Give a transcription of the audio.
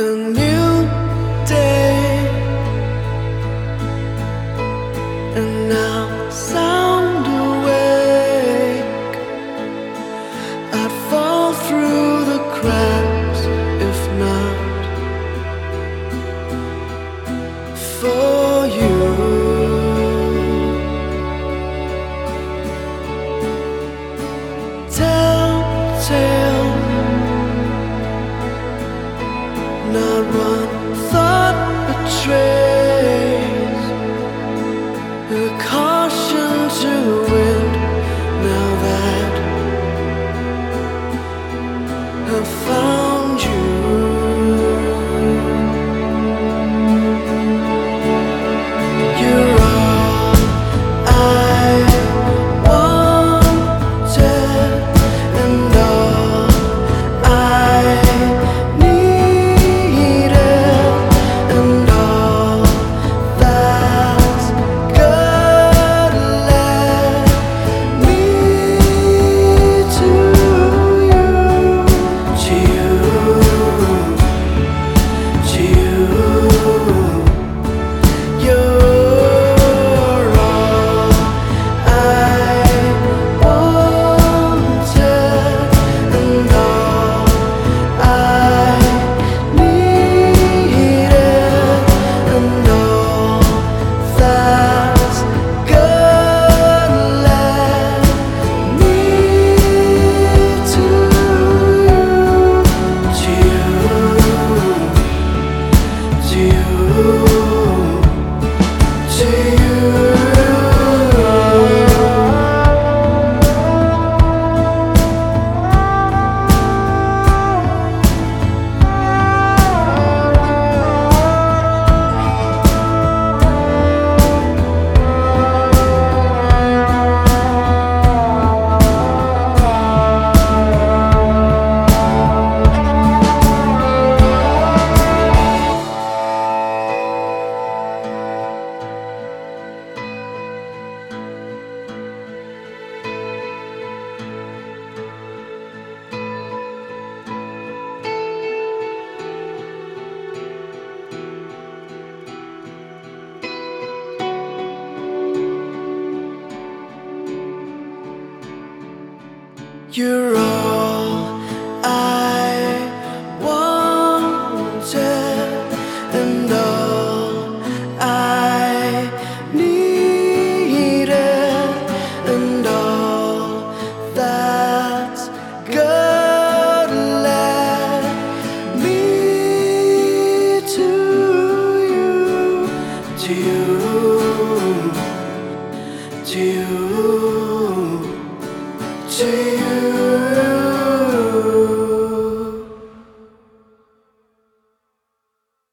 A new day, and now sound awake. I'd fall through the cracks if not for you. Telltale, not one thought betrays a caution to wind. Now that I've found you, you're all I wanted and all I needed, and all that's good led me to you, to you, to you. You're all I wanted and all I needed, and all that's good led me to you, to you, to you. You're all I wanted and all I needed, and all that's good led me to you, to you, to you, to you.